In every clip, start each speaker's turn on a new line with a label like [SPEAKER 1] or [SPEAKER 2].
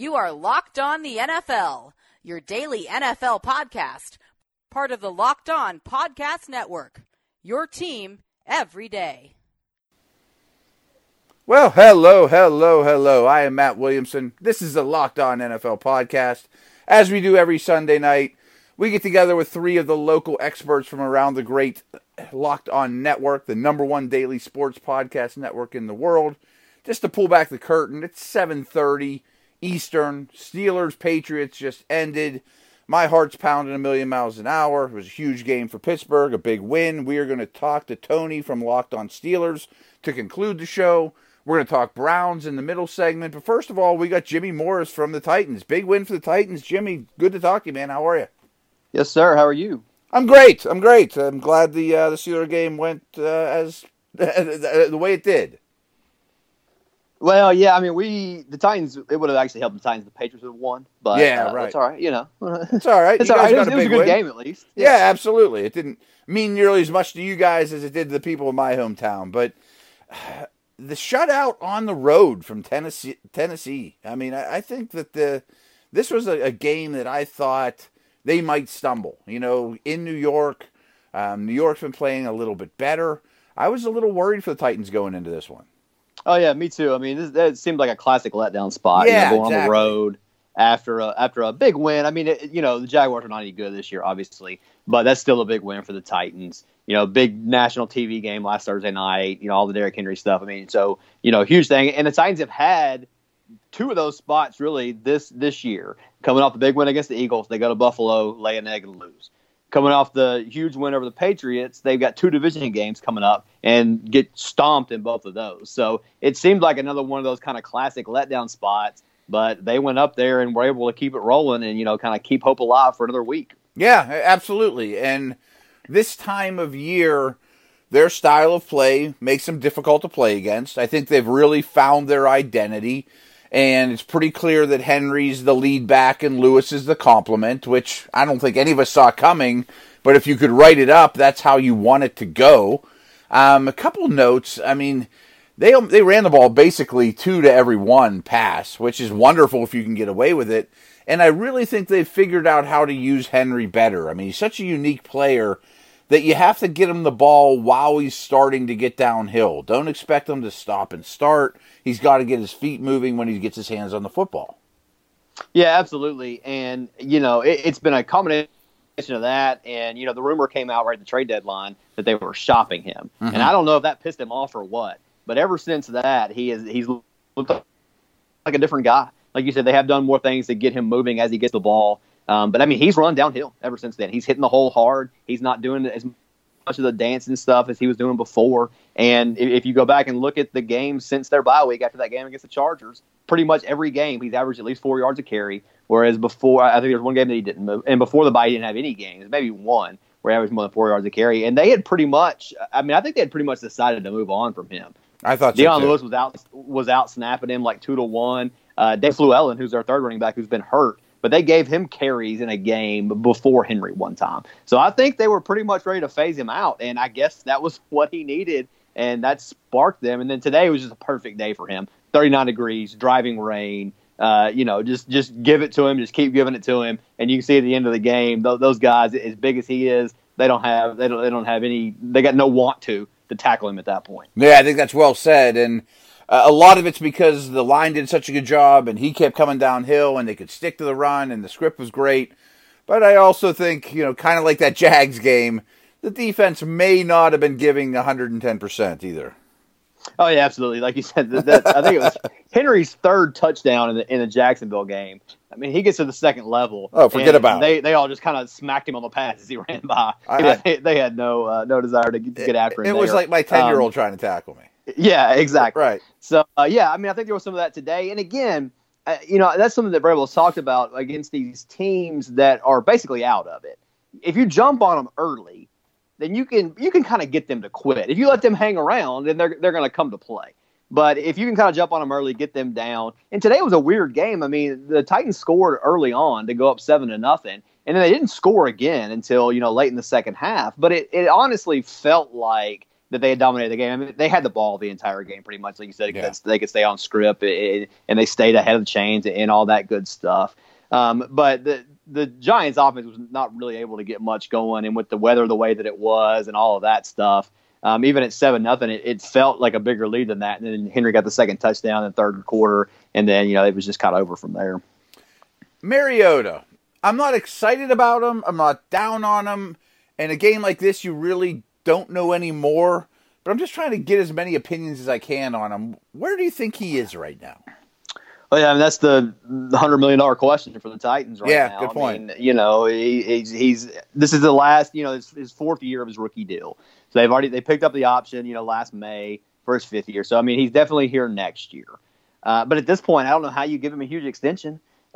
[SPEAKER 1] You are Locked On the NFL, your daily NFL podcast, part of the Locked On Podcast Network, your team every day.
[SPEAKER 2] Well, hello. I am Matt Williamson. This is the Locked On NFL podcast. As we do every Sunday night, we get together with three of the local experts from around the great Locked On Network, the number one daily sports podcast network in the world. Just to pull back the curtain, it's 7:30 Eastern. Steelers Patriots just ended. My heart's pounding a million miles an hour. It was a huge game for Pittsburgh, a big win. We are going to talk to Tony from Locked On Steelers to conclude the show. We're going to talk Browns in the middle segment. But first of all, we got Jimmy Morris from the Titans. Big win for the Titans. Jimmy, good to talk to you, man. How are you?
[SPEAKER 3] Yes, sir. How are you?
[SPEAKER 2] I'm great. I'm glad the Steelers game went as the way it did.
[SPEAKER 3] Well, yeah, I mean, the Titans, it would have actually helped the Titans if the Patriots would have won. But
[SPEAKER 2] yeah, right.
[SPEAKER 3] It's all right, you know.
[SPEAKER 2] It's all right.
[SPEAKER 3] It's all right. It was a good game, at least.
[SPEAKER 2] Yeah, absolutely. It didn't mean nearly as much to you guys as it did to the people of my hometown. But the shutout on the road from Tennessee. I mean, I think that this was a game that I thought they might stumble. You know, in New York, New York's been playing a little bit better. I was a little worried for the Titans going into this one.
[SPEAKER 3] Oh, yeah, me too. I mean, that seemed like a classic letdown spot.
[SPEAKER 2] Yeah,
[SPEAKER 3] going
[SPEAKER 2] exactly.
[SPEAKER 3] on the road after a big win. I mean, the Jaguars are not any good this year, obviously, but that's still a big win for the Titans. You know, big national TV game last Thursday night, all the Derrick Henry stuff. I mean, so, huge thing. And the Titans have had two of those spots, really, this year. Coming off the big win against the Eagles, they go to Buffalo, lay an egg, and lose. Coming off the huge win over the Patriots, they've got two division games coming up and get stomped in both of those. So it seemed like another one of those kind of classic letdown spots, but they went up there and were able to keep it rolling and, kind of keep hope alive for another week. Yeah,
[SPEAKER 2] absolutely. And this time of year, their style of play makes them difficult to play against. I think they've really found their identity. And it's pretty clear that Henry's the lead back and Lewis is the complement, which I don't think any of us saw coming. But if you could write it up, that's how you want it to go. A couple notes. I mean, they ran the ball basically 2 to every 1 pass, which is wonderful if you can get away with it. And I really think they've figured out how to use Henry better. I mean, he's such a unique player that you have to get him the ball while he's starting to get downhill. Don't expect him to stop and start. He's got to get his feet moving when he gets his hands on the football.
[SPEAKER 3] Yeah, absolutely. And, it's been a combination of that. And, the rumor came out right at the trade deadline that they were shopping him. Mm-hmm. And I don't know if that pissed him off or what. But ever since that, he's looked like a different guy. Like you said, they have done more things to get him moving as he gets the ball. But, I mean, he's run downhill ever since then. He's hitting the hole hard. He's not doing as much of the dancing stuff as he was doing before. And if you go back and look at the games since their bye week after that game against the Chargers, pretty much every game he's averaged at least 4 yards a carry, whereas before, I think there was one game that he didn't move. And before the bye, he didn't have any games, maybe one, where he averaged more than 4 yards a carry. And they had pretty much – I think they had pretty much decided to move on from him.
[SPEAKER 2] I thought so,
[SPEAKER 3] Deion
[SPEAKER 2] too.
[SPEAKER 3] Lewis was out snapping him like 2-1. Dave Fluellen, who's their third running back, who's been hurt, but they gave him carries in a game before Henry one time. So I think they were pretty much ready to phase him out, and I guess that was what he needed, and that sparked them. And then today was just a perfect day for him. 39 degrees, driving rain, just give it to him, just keep giving it to him. And you can see at the end of the game, those guys, as big as he is, they got no want to tackle him at that point.
[SPEAKER 2] Yeah, I think that's well said, and a lot of it's because the line did such a good job, and he kept coming downhill, and they could stick to the run, and the script was great. But I also think, kind of like that Jags game, the defense may not have been giving 110% either.
[SPEAKER 3] Oh, yeah, absolutely. Like you said, I think it was Henry's third touchdown in the Jacksonville game. I mean, he gets to the second level.
[SPEAKER 2] Oh, forget about it.
[SPEAKER 3] They all just kind of smacked him on the pass as he ran by. They had no desire to get after him.
[SPEAKER 2] It was like my 10-year-old trying to tackle me.
[SPEAKER 3] Yeah, exactly.
[SPEAKER 2] Right.
[SPEAKER 3] So, I think there was some of that today. And again, that's something that Vrabel's talked about against these teams that are basically out of it. If you jump on them early, then you can kind of get them to quit. If you let them hang around, then they're going to come to play. But if you can kind of jump on them early, get them down. And today was a weird game. I mean, the Titans scored early on to go up 7-0, and then they didn't score again until late in the second half. But it honestly felt like that they had dominated the game. I mean, they had the ball the entire game pretty much. Like you said, they could stay on script, and they stayed ahead of the chains and all that good stuff. But the Giants' offense was not really able to get much going, and with the weather the way that it was and all of that stuff, even at 7-0, it felt like a bigger lead than that. And then Henry got the second touchdown in the third quarter, and then it was just kind of over from there.
[SPEAKER 2] Mariota, I'm not excited about him. I'm not down on him. In a game like this, you really don't know anymore, but I'm just trying to get as many opinions as I can on him. Where do you think he is right now?
[SPEAKER 3] Well, yeah, I mean, that's the $100 million question for the Titans right now.
[SPEAKER 2] Yeah, good point.
[SPEAKER 3] I mean, this is the last, his fourth year of his rookie deal. So they picked up the option, last May for his fifth year. So, I mean, he's definitely here next year. But at this point, I don't know how you give him a huge extension.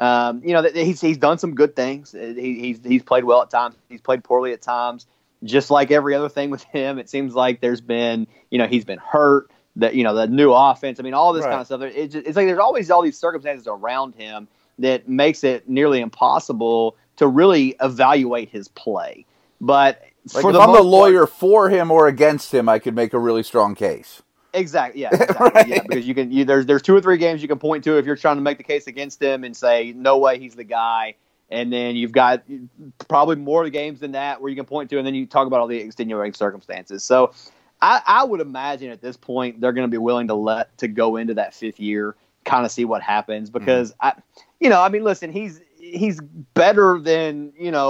[SPEAKER 3] He's done some good things. He's played well at times. He's played poorly at times. Just like every other thing with him, it seems like there's been, he's been hurt. The new offense. I mean, all this kind of stuff. It's like there's always all these circumstances around him that makes it nearly impossible to really evaluate his play. But
[SPEAKER 2] if I'm a lawyer for him or against him, I could make a really strong case.
[SPEAKER 3] Exactly. Yeah. Exactly. Right. Yeah. Because there's 2 or 3 games you can point to if you're trying to make the case against him and say no way he's the guy. And then you've got probably more games than that where you can point to, and then you talk about all the extenuating circumstances. So I would imagine at this point they're going to be willing to go into that 5th year, kind of see what happens. Because listen, he's better than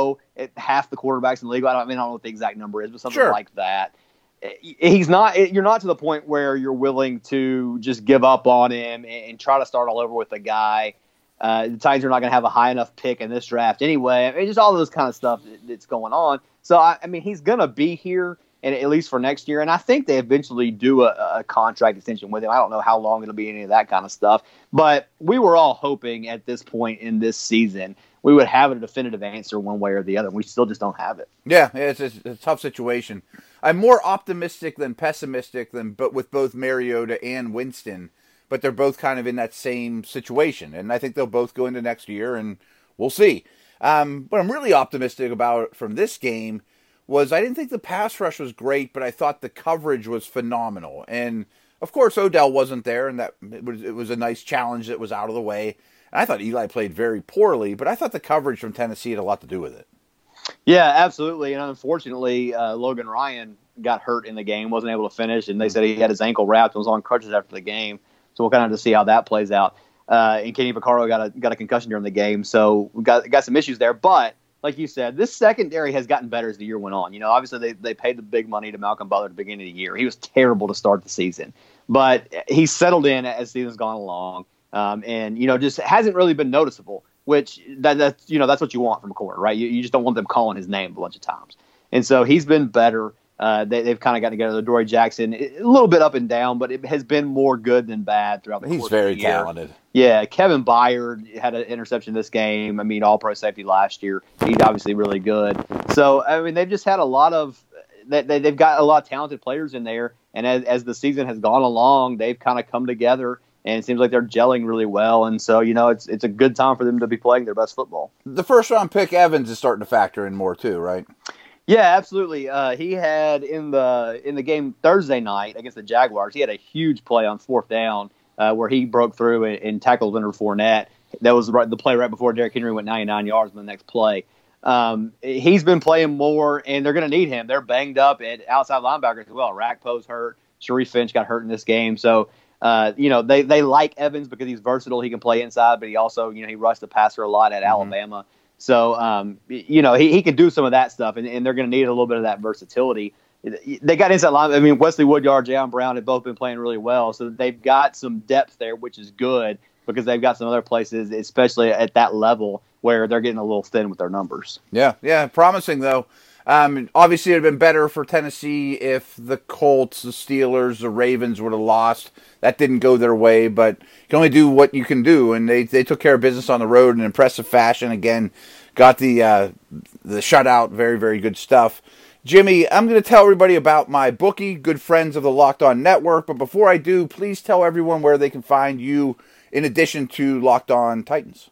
[SPEAKER 3] half the quarterbacks in the league. I don't know what the exact number is, but something like that. He's not. You're not to the point where you're willing to just give up on him and try to start all over with the guy. The Titans are not going to have a high enough pick in this draft anyway. I mean, just all of this kind of stuff that's going on. So I mean, he's going to be here. And at least for next year. And I think they eventually do a contract extension with him. I don't know how long it'll be, any of that kind of stuff. But we were all hoping at this point in this season we would have a definitive answer one way or the other. We still just don't have it.
[SPEAKER 2] Yeah, it's a tough situation. I'm more optimistic than pessimistic but with both Mariota and Winston. But they're both kind of in that same situation. And I think they'll both go into next year, and we'll see. What I'm really optimistic about from this game was I didn't think the pass rush was great, but I thought the coverage was phenomenal. And, of course, Odell wasn't there, and it was a nice challenge that was out of the way. And I thought Eli played very poorly, but I thought the coverage from Tennessee had a lot to do with it.
[SPEAKER 3] Yeah, absolutely. And unfortunately, Logan Ryan got hurt in the game, wasn't able to finish, and they said he had his ankle wrapped and was on crutches after the game. So we'll kind of have to see how that plays out. And Kenny Vaccaro got a concussion during the game, so we got some issues there. But like you said, this secondary has gotten better as the year went on. Obviously they paid the big money to Malcolm Butler at the beginning of the year. He was terrible to start the season, but he's settled in as the season's gone along, and just hasn't really been noticeable. Which that's what you want from a corner, right? You just don't want them calling his name a bunch of times, and so he's been better. They've kind of gotten together. Dory Jackson, a little bit up and down, but it has been more good than bad throughout the course of the year. He's very talented. Yeah, Kevin Byard had an interception this game. I mean, all-pro safety last year. He's obviously really good. So, I mean, they've just had a lot of they've got a lot of talented players in there, and as the season has gone along, they've kind of come together, and it seems like they're gelling really well. And so, it's a good time for them to be playing their best football.
[SPEAKER 2] The first-round pick, Evans, is starting to factor in more too, right?
[SPEAKER 3] Yeah, absolutely. He had in the game Thursday night against the Jaguars, he had a huge play on 4th down where he broke through and tackled Leonard Fournette. That was the play right before Derrick Henry went 99 yards in the next play. He's been playing more, and they're going to need him. They're banged up at outside linebackers as well. Rakpo's hurt. Sharif Finch got hurt in this game. So, they like Evans because he's versatile. He can play inside, but he also, he rushed the passer a lot at Alabama. So, he can do some of that stuff, and they're going to need a little bit of that versatility. They got inside line. I mean, Wesley Woodyard, Jayon Brown have both been playing really well, so they've got some depth there, which is good because they've got some other places, especially at that level, where they're getting a little thin with their numbers.
[SPEAKER 2] Yeah, promising though. Obviously, it would have been better for Tennessee if the Colts, the Steelers, the Ravens would have lost. That didn't go their way, but you can only do what you can do, and they took care of business on the road in impressive fashion. Again, got the shutout, very, very good stuff. Jimmy, I'm going to tell everybody about my bookie, good friends of the Locked On Network, but before I do, please tell everyone where they can find you in addition to Locked On Titans.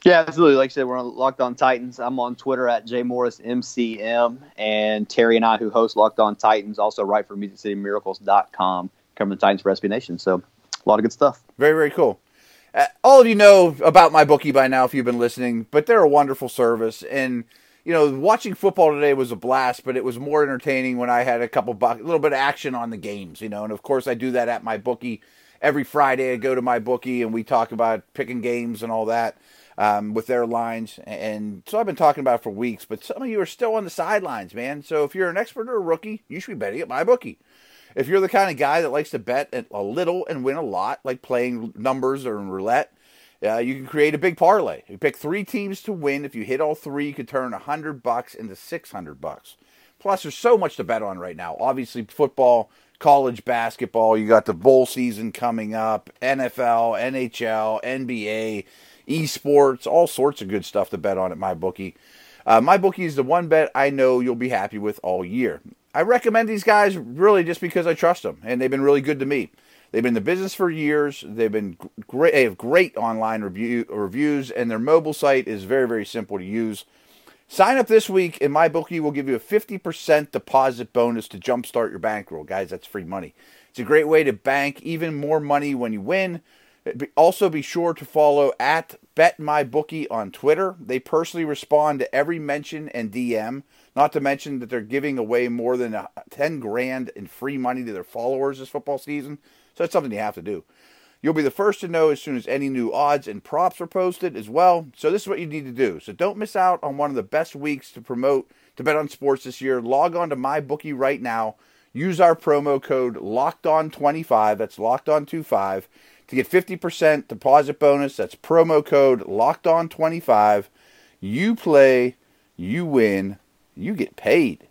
[SPEAKER 3] Yeah, absolutely. Like I said, we're on Locked On Titans. I'm on Twitter at JMorrisMCM, and Terry and I, who host Locked On Titans, also write for MusicCityMiracles.com, covering the Titans for SB Nation. So a lot of good stuff.
[SPEAKER 2] Very, very cool. All of you know about MyBookie by now if you've been listening, but they're a wonderful service. And, watching football today was a blast, but it was more entertaining when I had a little bit of action on the games, And, of course, I do that at MyBookie. Every Friday I go to MyBookie and we talk about picking games and all that. With their lines. And so I've been talking about it for weeks, but some of you are still on the sidelines, man. So if you're an expert or a rookie, you should be betting at MyBookie. If you're the kind of guy that likes to bet a little and win a lot, like playing numbers or roulette, you can create a big parlay. You pick 3 teams to win. If you hit all 3, you could turn $100 into $600. Plus, there's so much to bet on right now. Obviously, football, college basketball, you got the bowl season coming up, NFL, NHL, NBA, esports, all sorts of good stuff to bet on at MyBookie. MyBookie is the one bet I know you'll be happy with all year. I recommend these guys really just because I trust them, and they've been really good to me. They've been in the business for years. They've been great. They have great online reviews, and their mobile site is very, very simple to use. Sign up this week, and MyBookie will give you a 50% deposit bonus to jumpstart your bankroll. Guys, that's free money. It's a great way to bank even more money when you win. Also, be sure to follow at BetMyBookie on Twitter. They personally respond to every mention and DM. Not to mention that they're giving away more than $10,000 in free money to their followers this football season. So that's something you have to do. You'll be the first to know as soon as any new odds and props are posted as well. So this is what you need to do. So don't miss out on one of the best weeks to bet on sports this year. Log on to MyBookie right now. Use our promo code LOCKEDON25. That's LOCKEDON25. To get 50% deposit bonus. That's promo code LOCKEDON25. You play, you win, you get paid.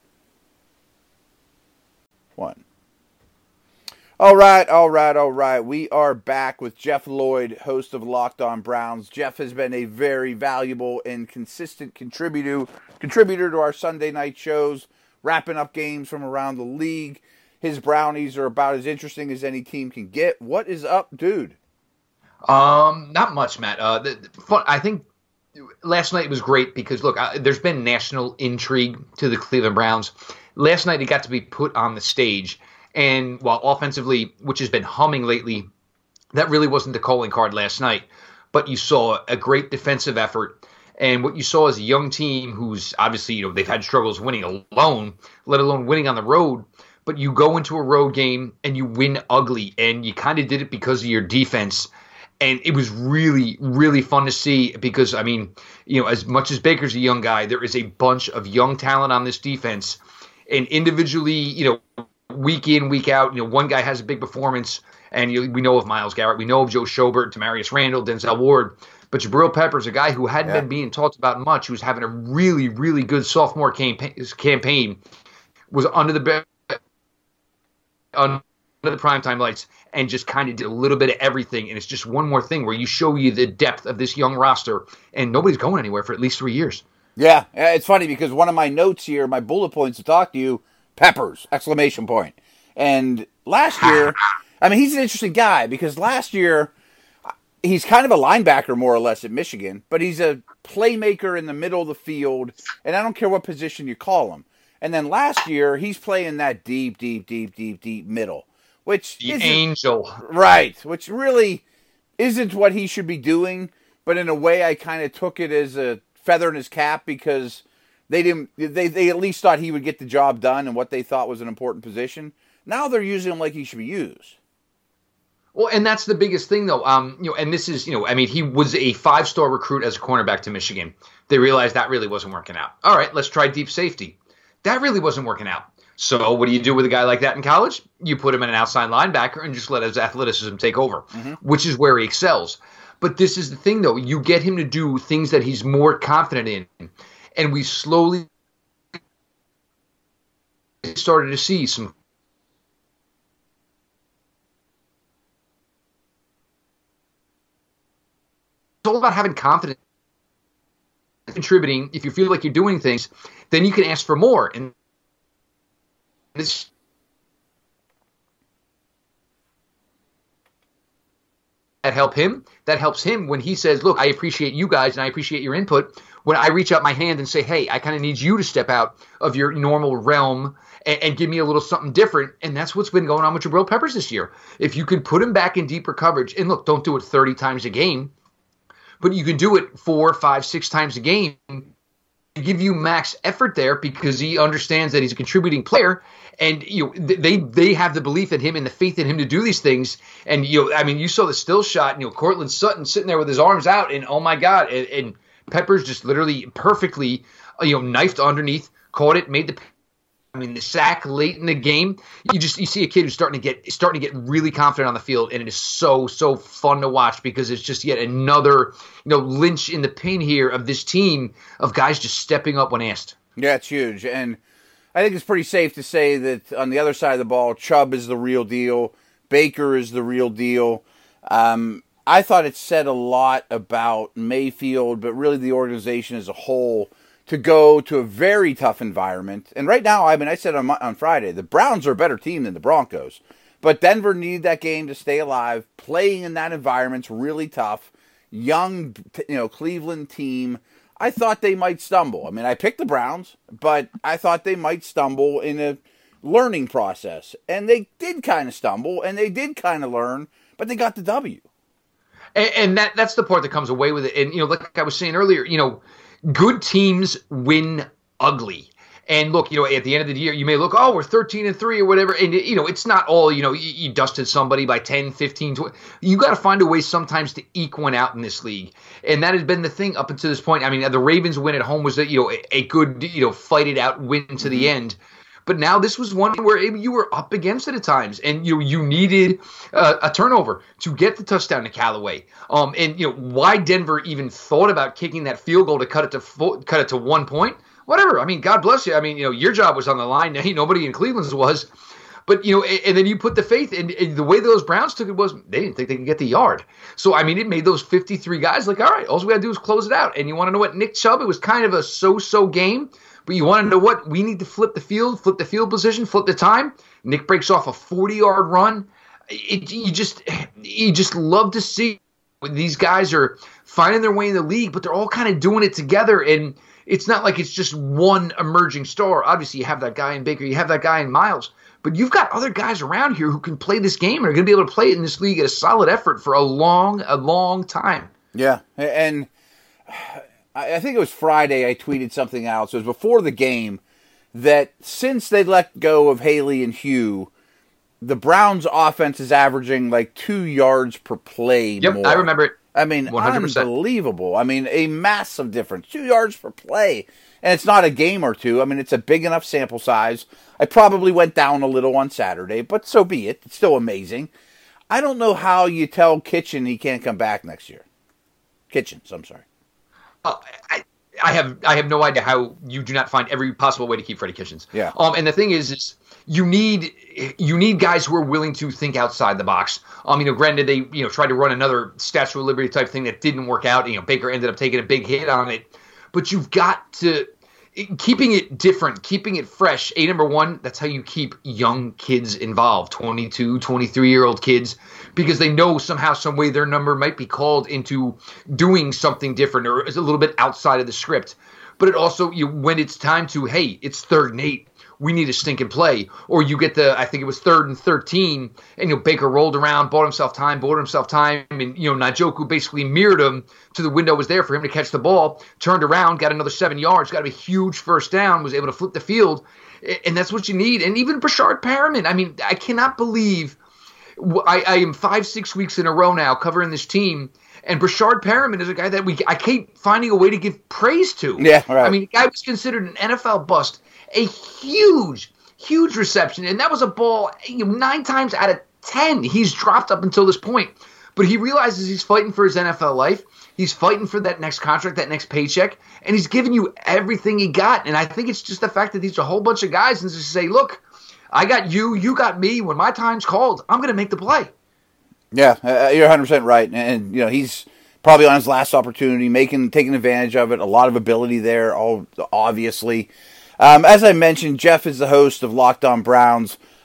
[SPEAKER 2] One. All right. We are back with Jeff Lloyd, host of Locked On Browns. Jeff has been a very valuable and consistent contributor to our Sunday night shows, wrapping up games from around the league. His Brownies are about as interesting as any team can get. What is up, dude?
[SPEAKER 4] Not much, Matt. I think last night was great because, look, there's been national intrigue to the Cleveland Browns. Last night it got to be put on the stage. And while offensively, which has been humming lately, that really wasn't the calling card last night. But you saw a great defensive effort. And what you saw is a young team who's obviously, they've had struggles winning alone, let alone winning on the road. But you go into a road game and you win ugly. And you kind of did it because of your defense. And it was really, really fun to see because, as much as Baker's a young guy, there is a bunch of young talent on this defense. And individually, week in, week out, one guy has a big performance. And we know of Myles Garrett. We know of Joe Schobert, Demarius Randall, Denzel Ward. But Jabril Peppers, a guy who hadn't been being talked about much, who's having a really, really good sophomore campaign, was under the primetime lights and just kind of did a little bit of everything. And it's just one more thing where you show you the depth of this young roster, and nobody's going anywhere for at least 3 years.
[SPEAKER 2] Yeah, it's funny because one of my notes here, my bullet points to talk to you, Peppers, exclamation point. And last year, he's an interesting guy because last year, he's kind of a linebacker more or less at Michigan, but he's a playmaker in the middle of the field, and I don't care what position you call him. And then last year, he's playing that deep middle, which
[SPEAKER 4] the angel.
[SPEAKER 2] Right, which really isn't what he should be doing, but in a way I kind of took it as a feather in his cap because they at least thought he would get the job done in what they thought was an important position. Now they're using him like he should be used.
[SPEAKER 4] Well, and that's the biggest thing, though. And this is, he was a 5-star recruit as a cornerback to Michigan. They realized that really wasn't working out. All right, let's try deep safety. That really wasn't working out. So what do you do with a guy like that in college? You put him in an outside linebacker and just let his athleticism take over, which is where he excels. But this is the thing, though. You get him to do things that he's more confident in. And we slowly started to see some. It's all about having confidence, contributing. If you feel like you're doing things, then you can ask for more. And this help him. That helps him when he says, look, I appreciate you guys and I appreciate your input. When I reach out my hand and say, hey, I kind of need you to step out of your normal realm and give me a little something different. And that's what's been going on with Jabril Peppers this year. If you can put him back in deeper coverage, and look, don't do it 30 times a game, but you can do it 4, 5, 6 times a game, give you max effort there because he understands that he's a contributing player. And they have the belief in him and the faith in him to do these things. And you saw the still shot. Cortland Sutton sitting there with his arms out, and oh my God! And Peppers just literally perfectly, knifed underneath, caught it, made the sack late in the game. You see a kid who's starting to get really confident on the field, and it is so fun to watch because it's just yet another linch in the pin here of this team of guys just stepping up when asked.
[SPEAKER 2] Yeah, it's huge, and I think it's pretty safe to say that on the other side of the ball, Chubb is the real deal. Baker is the real deal. I thought it said a lot about Mayfield, but really the organization as a whole, to go to a very tough environment. And right now, I said on Friday, the Browns are a better team than the Broncos. But Denver needed that game to stay alive. Playing in that environment's really tough. Young, Cleveland team. I thought they might stumble. I picked the Browns, but I thought they might stumble in a learning process. And they did kind of stumble, and they did kind of learn, but they got the W.
[SPEAKER 4] And that's the part that comes away with it. And, like I was saying earlier, good teams win ugly. And look, at the end of the year, you may look, we're 13-3 or whatever. And, it's not all, you dusted somebody by 10, 15, 20. You got to find a way sometimes to eke one out in this league. And that has been the thing up until this point. The Ravens win at home was a good, fight it out win to the end. But now this was one where you were up against it at times, and you needed a turnover to get the touchdown to Callaway. And why Denver even thought about kicking that field goal to cut it to 1 point, whatever. God bless you. Your job was on the line. Nobody in Cleveland's was. But, and then you put the faith in the way those Browns took it was they didn't think they could get the yard. So, it made those 53 guys like, all right, all we got to do is close it out. And you want to know what, Nick Chubb, it was kind of a so-so game. But you want to know what? We need to flip the field position, flip the time. Nick breaks off a 40-yard run. You just love to see when these guys are finding their way in the league, but they're all kind of doing it together. And it's not like it's just one emerging star. Obviously, you have that guy in Baker, you have that guy in Miles, but you've got other guys around here who can play this game and are going to be able to play it in this league at a solid effort for a long time.
[SPEAKER 2] Yeah, and I think it was Friday I tweeted something out. So it was before the game that since they let go of Haley and Hugh, the Browns' offense is averaging like 2 yards per play more.
[SPEAKER 4] Yep, I remember it.
[SPEAKER 2] 100%. Unbelievable. A massive difference. 2 yards per play. And it's not a game or two. It's a big enough sample size. I probably went down a little on Saturday, but so be it. It's still amazing. I don't know how you tell Kitchen he can't come back next year. Kitchens, I'm sorry.
[SPEAKER 4] I have no idea how you do not find every possible way to keep Freddie Kitchens.
[SPEAKER 2] Yeah.
[SPEAKER 4] And the thing is you need guys who are willing to think outside the box. Granted they tried to run another Statue of Liberty type thing that didn't work out. Baker ended up taking a big hit on it, but you've got to keeping it different, keeping it fresh. Number one, that's how you keep young kids involved, 22, 23-year-old kids, because they know somehow, some way their number might be called into doing something different or is a little bit outside of the script. But it also, when it's time to, hey, it's 3rd and 8, we need to stink and play. Or you get I think it was 3rd and 13, and Baker rolled around, bought himself time, and Njoku basically mirrored him to the window was there for him to catch the ball, turned around, got another 7 yards, got a huge first down, was able to flip the field, and that's what you need. And even Brashard Perriman, I cannot believe I am 5-6 weeks in a row now covering this team, and Brashard Perriman is a guy that I keep finding a way to give praise to.
[SPEAKER 2] Yeah, right.
[SPEAKER 4] The guy was considered an NFL bust. A huge reception, and that was a ball 9 times out of 10 he's dropped up until this point. But he realizes he's fighting for his NFL life. He's fighting for that next contract, that next paycheck, and he's giving you everything he got. And I think it's just the fact that these are a whole bunch of guys and just say, look, I got you, you got me. When my time's called, I'm going to make the play.
[SPEAKER 2] Yeah, you're 100% right. And he's probably on his last opportunity, taking advantage of it. A lot of ability there, obviously. As I mentioned, Jeff is the host of Locked On Browns.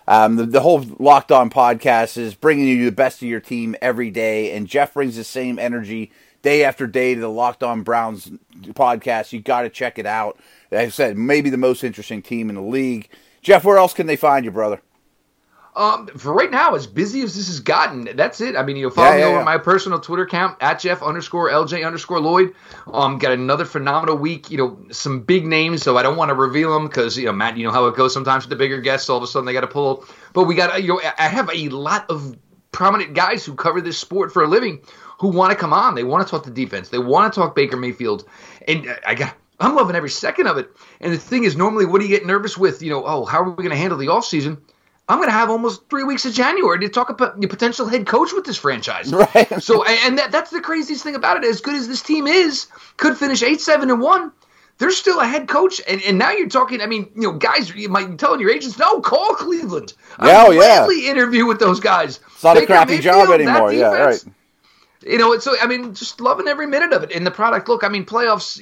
[SPEAKER 2] The whole Locked On podcast is bringing you the best of your team every day, and Jeff brings the same energy day after day to the Locked On Browns podcast. You got to check it out. Like I said, maybe the most interesting team in the league. Jeff, where else can they find you, brother?
[SPEAKER 4] For right now, as busy as this has gotten, that's it. I mean, follow me over my personal Twitter account at Jeff_LJ_Lloyd. Got another phenomenal week. Some big names, so I don't want to reveal them because Matt, you know how it goes sometimes with the bigger guests. All of a sudden, they got to pull. But we got I have a lot of prominent guys who cover this sport for a living who want to come on. They want to talk the defense. They want to talk Baker Mayfield, and I'm loving every second of it. And the thing is, normally, what do you get nervous with? How are we going to handle the offseason? I'm going to have almost 3 weeks of January to talk about your potential head coach with this franchise.
[SPEAKER 2] Right.
[SPEAKER 4] So, and that's the craziest thing about it. As good as this team is, could finish 8-7-1. They're still a head coach, and now you're talking. I mean, guys, you might be telling your agents, no, call Cleveland. I'll gladly interview with those guys.
[SPEAKER 2] It's not a crappy job anymore. Yeah, right.
[SPEAKER 4] So I mean, just loving every minute of it. And the product, look, I mean, playoffs.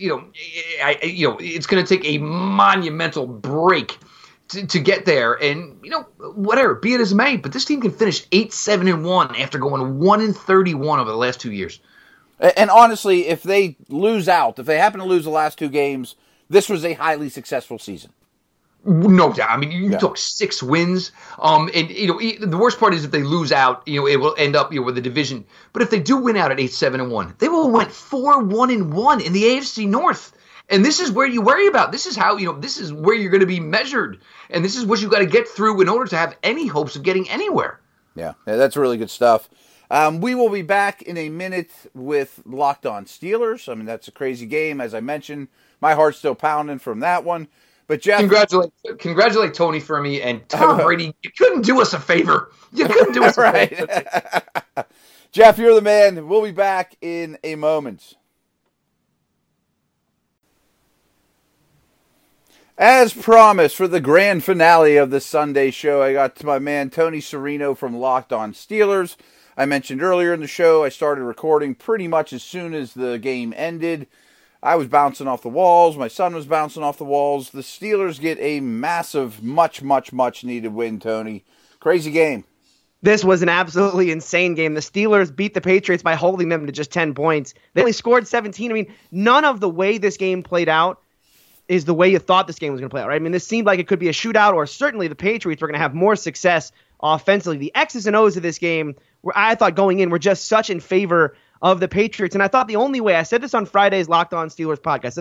[SPEAKER 4] It's going to take a monumental break to get there, and whatever, be it as it may, but this team can finish 8-7-1 after going 1-31 over the last 2 years.
[SPEAKER 2] And honestly, if they lose out, if they happen to lose the last 2 games, this was a highly successful season.
[SPEAKER 4] No doubt. I mean, you talk 6 wins. And the worst part is if they lose out, it will end up with the division. But if they do win out at 8-7-1, they will went 4-1-1 in the AFC North. And this is where you worry about. This is how, this is where you're going to be measured. And this is what you got to get through in order to have any hopes of getting anywhere.
[SPEAKER 2] Yeah, that's really good stuff. We will be back in a minute with Locked On Steelers. I mean, that's a crazy game. As I mentioned, my heart's still pounding from that one. But Jeff,
[SPEAKER 4] congratulate Tony for me and Tom Brady. You couldn't do us a favor. You couldn't do us a favor.
[SPEAKER 2] Jeff, you're the man. We'll be back in a moment. As promised, for the grand finale of the Sunday show, I got to my man Tony Serino from Locked On Steelers. I mentioned earlier in the show, I started recording pretty much as soon as the game ended. I was bouncing off the walls. My son was bouncing off the walls. The Steelers get a massive, much needed win, Tony. Crazy game.
[SPEAKER 5] This was an absolutely insane game. The Steelers beat the Patriots by holding them to just 10 points. They only scored 17. I mean, none of the way this game played out is the way you thought this game was going to play out, right? I mean, this seemed like it could be a shootout, or certainly the Patriots were going to have more success offensively. The X's and O's of this game, I thought going in, were just such in favor of the Patriots. And I thought the only way, I said this on Friday's Locked On Steelers podcast, so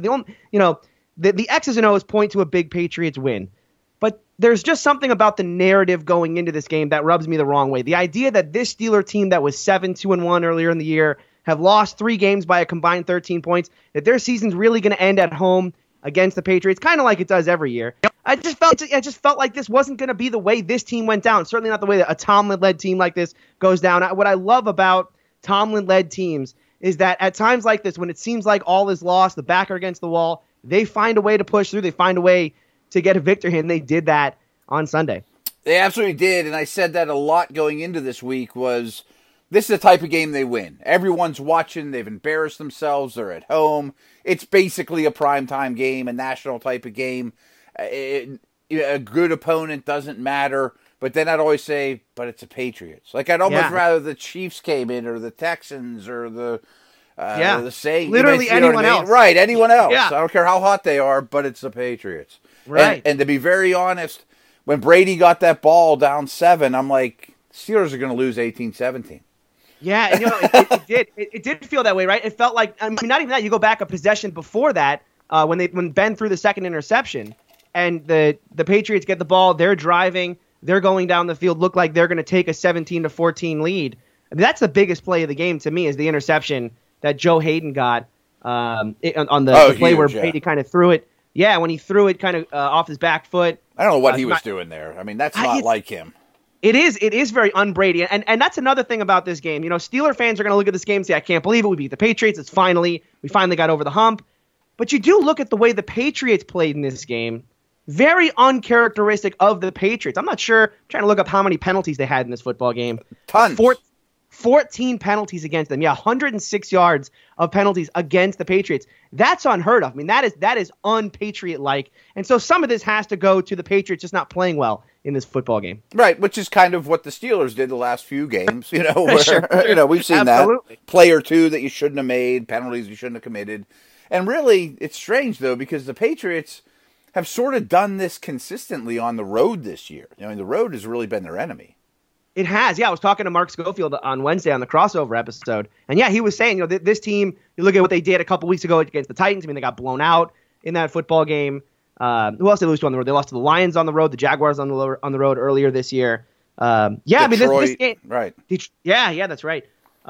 [SPEAKER 5] the X's and O's point to a big Patriots win. But there's just something about the narrative going into this game that rubs me the wrong way. The idea that this Steeler team that was 7-2-1 earlier in the year have lost 3 games by a combined 13 points, that their season's really going to end at home against the Patriots, kind of like it does every year. I just felt like this wasn't going to be the way this team went down. Certainly not the way that a Tomlin-led team like this goes down. What I love about Tomlin-led teams is that at times like this, when it seems like all is lost, the back are against the wall, they find a way to push through. They find a way to get a victory, and they did that on Sunday.
[SPEAKER 2] They absolutely did, and I said that a lot going into this week was this is the type of game they win. Everyone's watching. They've embarrassed themselves. They're at home. It's basically a primetime game, a national type of game. A good opponent doesn't matter. But then I'd always say, but it's the Patriots. Like, I'd almost rather the Chiefs came in or the Texans or the Saints.
[SPEAKER 5] Literally anyone else.
[SPEAKER 2] Right, anyone else.
[SPEAKER 5] Yeah.
[SPEAKER 2] I don't care how hot they are, but it's the Patriots.
[SPEAKER 5] Right.
[SPEAKER 2] And to be very honest, when Brady got that ball down 7, I'm like, Steelers are going to lose 18-17.
[SPEAKER 5] Yeah, and it did. It did feel that way, right? It felt like, I mean, not even that. You go back a possession before that, when Ben threw the second interception, and the Patriots get the ball, they're driving, they're going down the field, look like they're going to take a 17-14 lead. I mean, that's the biggest play of the game to me, is the interception that Joe Hayden got on the play where Brady kind of threw it. Yeah, when he threw it kind of off his back foot.
[SPEAKER 2] I don't know what he was doing there. I mean, that's not like him.
[SPEAKER 5] It is very un-Brady, and that's another thing about this game. Steeler fans are going to look at this game and say, I can't believe it. We beat the Patriots. We finally got over the hump. But you do look at the way the Patriots played in this game. Very uncharacteristic of the Patriots. I'm not sure. I'm trying to look up how many penalties they had in this football game.
[SPEAKER 2] Tons.
[SPEAKER 5] 14 penalties against them. Yeah, 106 yards of penalties against the Patriots. That's unheard of. I mean, that is un-Patriot-like. And so some of this has to go to the Patriots just not playing well in this football game.
[SPEAKER 2] Right, which is kind of what the Steelers did the last few games. Where,
[SPEAKER 5] Sure.
[SPEAKER 2] We've seen
[SPEAKER 5] Absolutely.
[SPEAKER 2] that play or two that you shouldn't have made, penalties you shouldn't have committed. And really, it's strange, though, because the Patriots have sort of done this consistently on the road this year. The road has really been their enemy.
[SPEAKER 5] It has. Yeah, I was talking to Mark Schofield on Wednesday on the crossover episode. And yeah, he was saying, this team, you look at what they did a couple weeks ago against the Titans. I mean, they got blown out in that football game. Who else did they lose to on the road? They lost to the Lions on the road, the Jaguars on the road earlier this year.
[SPEAKER 2] Detroit,
[SPEAKER 5] I mean, this game,
[SPEAKER 2] right?
[SPEAKER 5] Yeah, that's right.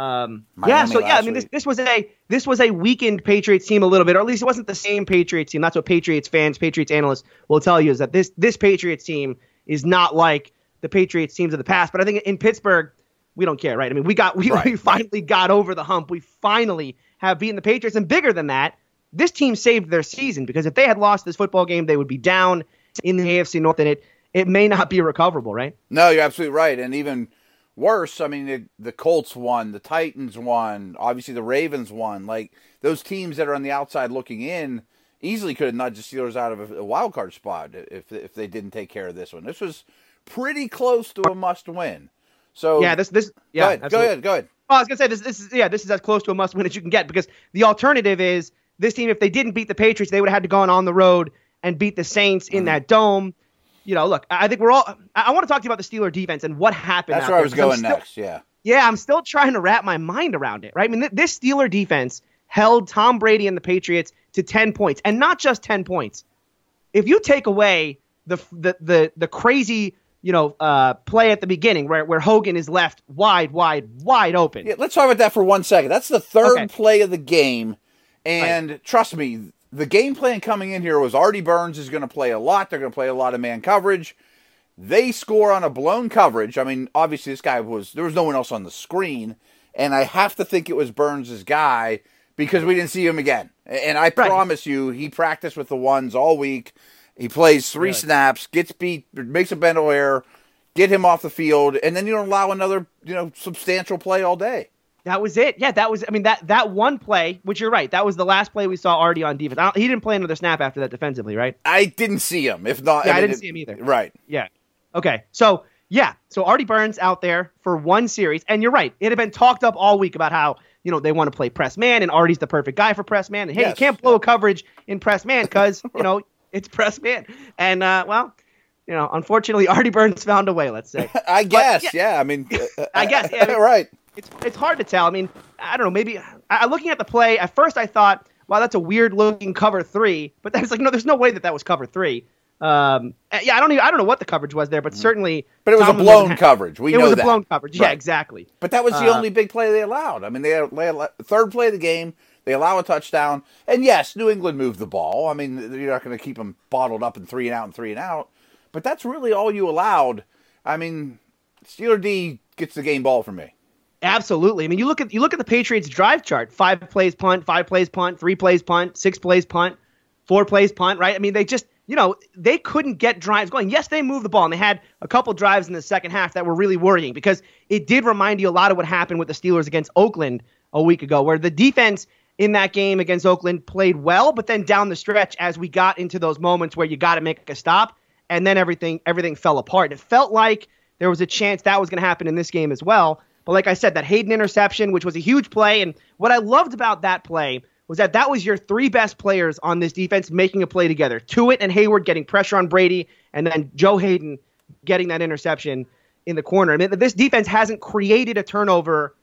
[SPEAKER 2] Miami
[SPEAKER 5] this was a weakened Patriots team a little bit, or at least it wasn't the same Patriots team. That's what Patriots fans, Patriots analysts will tell you, is that this Patriots team is not like the Patriots teams of the past. But I think in Pittsburgh, we don't care, right? I mean, we finally got over the hump. We finally have beaten the Patriots, and bigger than that, this team saved their season, because if they had lost this football game, they would be down in the AFC North, and it may not be recoverable, right?
[SPEAKER 2] No, you're absolutely right. And even worse, I mean, the Colts won, the Titans won, obviously the Ravens won. Like, those teams that are on the outside looking in easily could have nudged the Steelers out of a wild card spot if they didn't take care of this one. This was pretty close to a must win. So
[SPEAKER 5] yeah,
[SPEAKER 2] go ahead.
[SPEAKER 5] Well, I was gonna say this is as close to a must win as you can get, because the alternative is this team, if they didn't beat the Patriots, they would have had to go on the road and beat the Saints in that dome. Look, I think I want to talk to you about the Steeler defense and what happened.
[SPEAKER 2] That's where I was going next. Yeah,
[SPEAKER 5] I'm still trying to wrap my mind around it. Right? I mean, this Steeler defense held Tom Brady and the Patriots to 10 points, and not just 10 points. If you take away the crazy play at the beginning where Hogan is left wide open.
[SPEAKER 2] Yeah, let's talk about that for 1 second. That's the third play of the game. And Trust me, the game plan coming in here was Artie Burns is going to play a lot. They're going to play a lot of man coverage. They score on a blown coverage. I mean, obviously there was no one else on the screen. And I have to think it was Burns' guy, because we didn't see him again. And I promise you, he practiced with the ones all week. He plays 3 snaps, gets beat, makes a mental error, get him off the field, and then you don't allow another, substantial play all day.
[SPEAKER 5] That was it. Yeah, that one play, which you're right, that was the last play we saw Artie on defense. He didn't play another snap after that defensively, right?
[SPEAKER 2] I didn't see him. If not,
[SPEAKER 5] I didn't see him either.
[SPEAKER 2] Right.
[SPEAKER 5] Yeah. Okay. So Artie Burns out there for one series, and you're right. It had been talked up all week about how they want to play press man, and Artie's the perfect guy for press man. And hey, you can't blow a coverage in press man because it's press man. And unfortunately, Artie Burns found a way. Let's say.
[SPEAKER 2] I guess. Yeah. I mean,
[SPEAKER 5] I guess. Yeah,
[SPEAKER 2] right.
[SPEAKER 5] It's hard to tell. I mean, I don't know. Maybe looking at the play at first, I thought, wow, that's a weird looking cover 3. But then it's like, no, there's no way that was cover 3. I don't know what the coverage was there, but certainly.
[SPEAKER 2] But it was a blown coverage. It
[SPEAKER 5] was a blown coverage.
[SPEAKER 2] Right.
[SPEAKER 5] Yeah, exactly.
[SPEAKER 2] But that was the only big play they allowed. I mean, they third play of the game. They allow a touchdown. And yes, New England moved the ball. I mean, you're not going to keep them bottled up in 3 and out and 3 and out. But that's really all you allowed. I mean, Steeler D gets the game ball for me.
[SPEAKER 5] Absolutely. I mean, you look at the Patriots drive chart: 5 plays punt, 5 plays punt, 3 plays punt, 6 plays punt, 4 plays punt. Right? I mean, they just they couldn't get drives going. Yes, they moved the ball, and they had a couple drives in the second half that were really worrying, because it did remind you a lot of what happened with the Steelers against Oakland a week ago, where the defense in that game against Oakland played well, but then down the stretch, as we got into those moments where you got to make a stop, and then everything fell apart. It felt like there was a chance that was going to happen in this game as well. But like I said, that Hayden interception, which was a huge play, and what I loved about that play was that was your 3 best players on this defense making a play together. Tuitt and Hayward getting pressure on Brady, and then Joe Hayden getting that interception in the corner. I mean, this defense hasn't created a turnover.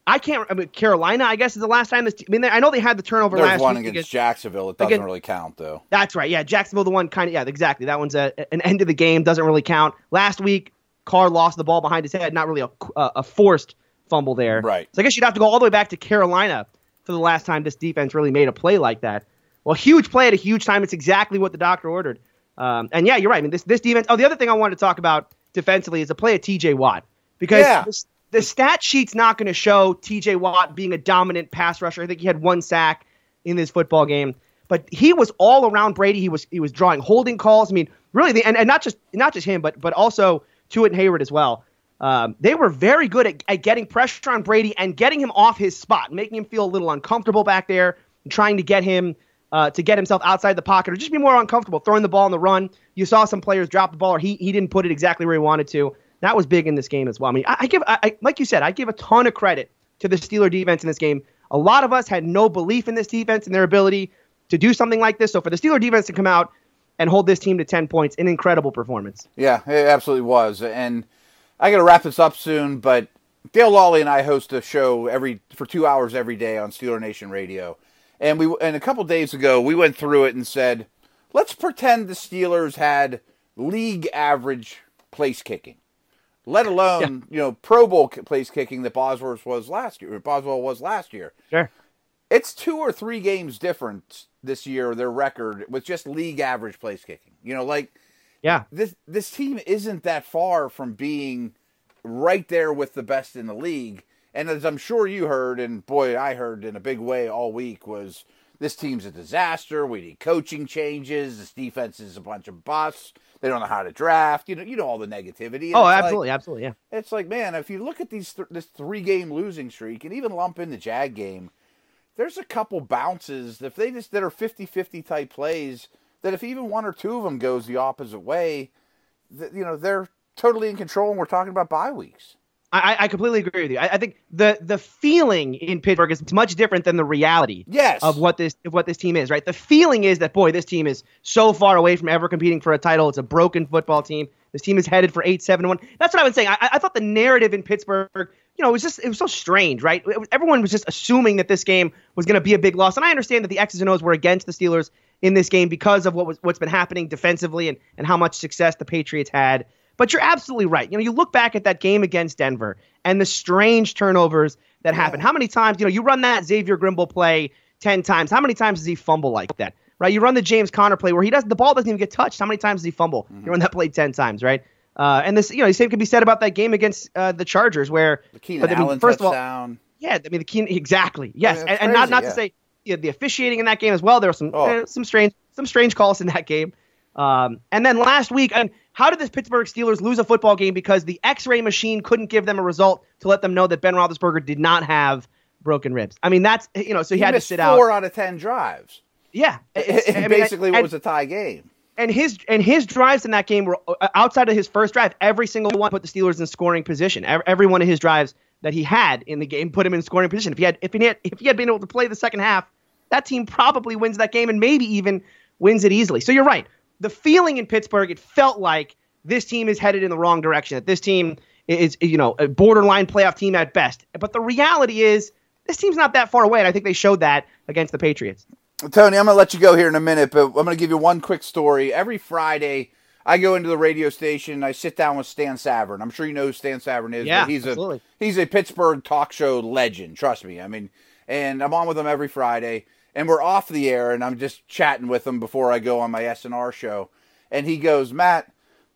[SPEAKER 5] Carolina, I guess, is the last time I know they had the turnover last week.
[SPEAKER 2] There's one against Jacksonville. It doesn't really count, though.
[SPEAKER 5] That's right. Yeah, Jacksonville, the one exactly. That one's an end of the game, doesn't really count. Last week, Carr lost the ball behind his head, not really a forced fumble there.
[SPEAKER 2] Right.
[SPEAKER 5] So I guess you'd have to go all the way back to Carolina for the last time this defense really made a play like that. Well, huge play at a huge time. It's exactly what the doctor ordered. And yeah, you're right. I mean, this defense. Oh, the other thing I wanted to talk about defensively is a play of T.J. Watt, because the stat sheet's not going to show T.J. Watt being a dominant pass rusher. I think he had 1 sack in this football game, but he was all around Brady. He was drawing holding calls. I mean, really, and not just him, but also Tuitt and Hayward as well. They were very good at getting pressure on Brady and getting him off his spot, making him feel a little uncomfortable back there, and trying to get him to get himself outside the pocket or just be more uncomfortable throwing the ball on the run. You saw some players drop the ball or he didn't put it exactly where he wanted to. That was big in this game as well. I mean, I give like you said, I give a ton of credit to the Steeler defense in this game. A lot of us had no belief in this defense and their ability to do something like this. So for the Steeler defense to come out and hold this team to 10 points, an incredible performance.
[SPEAKER 2] Yeah, it absolutely was. And I got to wrap this up soon, but Dale Lawley and I host a show for 2 hours every day on Steeler Nation Radio. And a couple days ago, we went through it and said, let's pretend the Steelers had league average place kicking, let alone Pro Bowl place kicking that Boswell was last year.
[SPEAKER 5] Sure.
[SPEAKER 2] It's 2 or 3 games different this year, their record, with just league average place kicking. This team isn't that far from being right there with the best in the league. And as I'm sure you heard, and boy, I heard in a big way all week, was this team's a disaster. We need coaching changes. This defense is a bunch of busts. They don't know how to draft. You know all the negativity. And
[SPEAKER 5] Absolutely, yeah.
[SPEAKER 2] It's like, man, if you look at this 3-game losing streak and even lump in the Jag game, there's a couple bounces that are 50-50 type plays that if even 1 or 2 of them goes the opposite way, they're totally in control, and we're talking about bye weeks.
[SPEAKER 5] I completely agree with you. I think the feeling in Pittsburgh is much different than the reality of what this team is, right? The feeling is that, boy, this team is so far away from ever competing for a title. It's a broken football team. This team is headed for 8-7-1. That's what I was saying. I thought the narrative in Pittsburgh, it was so strange, right? Everyone was just assuming that this game was going to be a big loss. And I understand that the X's and O's were against the Steelers in this game because of what's been happening defensively and how much success the Patriots had. But you're absolutely right. You look back at that game against Denver and the strange turnovers that happened. How many times, you run that Xavier Grimble play 10 times. How many times does he fumble like that? Right? You run the James Conner play where the ball doesn't even get touched. How many times does he fumble? You run that play 10 times, right? And this, the same can be said about that game against the Chargers where
[SPEAKER 2] the Keenan Allen
[SPEAKER 5] first
[SPEAKER 2] touchdown.
[SPEAKER 5] Of all, the Keenan, exactly. Yes. And not to say the officiating in that game as well. There were some strange calls in that game. And then last week, how did the Pittsburgh Steelers lose a football game because the X-ray machine couldn't give them a result to let them know that Ben Roethlisberger did not have broken ribs? I mean, that's so he had to sit out
[SPEAKER 2] 4 out of 10 drives.
[SPEAKER 5] Yeah,
[SPEAKER 2] basically what was a tie game.
[SPEAKER 5] And his drives in that game were outside of his first drive. Every single one put the Steelers in scoring position. Every one of his drives that he had in the game put him in scoring position. If he had been able to play the second half, that team probably wins that game and maybe even wins it easily. So you're right. The feeling in Pittsburgh, it felt like this team is headed in the wrong direction, that this team is, a borderline playoff team at best. But the reality is this team's not that far away, and I think they showed that against the Patriots.
[SPEAKER 2] Tony, I'm going to let you go here in a minute, but I'm going to give you one quick story. Every Friday, I go into the radio station, and I sit down with Stan Savran. I'm sure you know who Stan Savran is.
[SPEAKER 5] Yeah,
[SPEAKER 2] but he's a Pittsburgh talk show legend, trust me. I mean, and I'm on with him every Friday. And we're off the air, and I'm just chatting with him before I go on my SNR show. And he goes, Matt,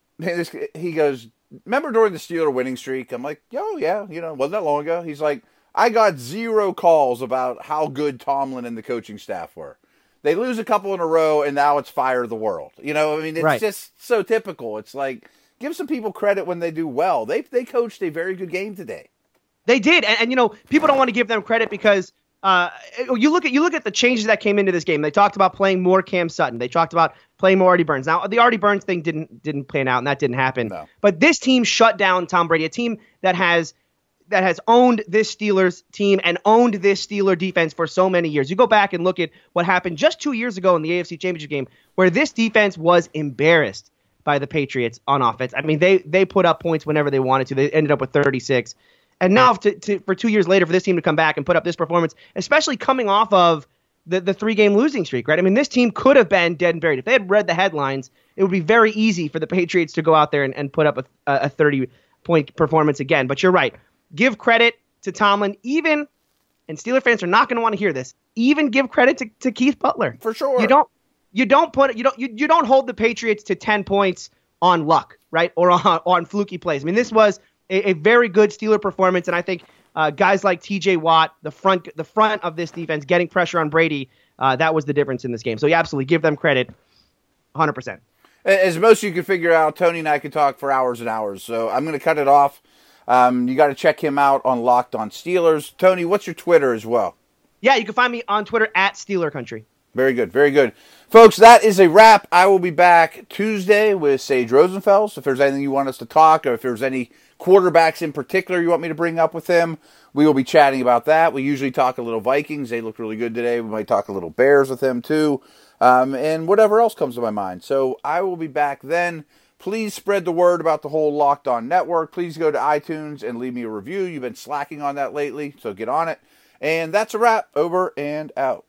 [SPEAKER 2] he goes, remember during the Steeler winning streak? I'm like, oh, yeah, wasn't that long ago? He's like, I got 0 calls about how good Tomlin and the coaching staff were. They lose a couple in a row, and now it's fire the world. It's just so typical. It's like, give some people credit when they do well. They coached a very good game today.
[SPEAKER 5] They did, and people don't want to give them credit because you look at the changes that came into this game. They talked about playing more Cam Sutton. They talked about playing more Artie Burns. Now, the Artie Burns thing didn't pan out, and that didn't happen.
[SPEAKER 2] No.
[SPEAKER 5] But this team shut down Tom Brady, a team that has owned this Steelers team and owned this Steeler defense for so many years. You go back and look at what happened just 2 years ago in the AFC Championship game, where this defense was embarrassed by the Patriots on offense. I mean, they put up points whenever they wanted to. They ended up with 36. And now for 2 years later for this team to come back and put up this performance, especially coming off of the 3-game losing streak, right? I mean, this team could have been dead and buried. If they had read the headlines, it would be very easy for the Patriots to go out there and put up a 30-point performance again. But you're right. Give credit to Tomlin, and Steeler fans are not going to want to hear this, even give credit to Keith Butler.
[SPEAKER 2] For sure.
[SPEAKER 5] You don't hold the Patriots to 10 points on luck, right? Or on fluky plays. I mean, this was a very good Steeler performance, and I think guys like T.J. Watt, the front of this defense, getting pressure on Brady, that was the difference in this game. So you absolutely give them credit, 100%.
[SPEAKER 2] As most you can figure out, Tony and I could talk for hours and hours, so I'm going to cut it off. You got to check him out on Locked On Steelers. Tony, what's your Twitter as well?
[SPEAKER 5] Yeah, you can find me on Twitter at Steeler Country.
[SPEAKER 2] Very good, very good. Folks, that is a wrap. I will be back Tuesday with Sage Rosenfels. If there's anything you want us to talk, or if there's any quarterbacks in particular you want me to bring up with him, we will be chatting about that. We usually talk a little Vikings. They looked really good today. We might talk a little Bears with him too, and whatever else comes to my mind. So I will be back then. Please spread the word about the whole Locked On Network. Please go to iTunes and leave me a review. You've been slacking on that lately, so get on it. And that's a wrap. Over and out.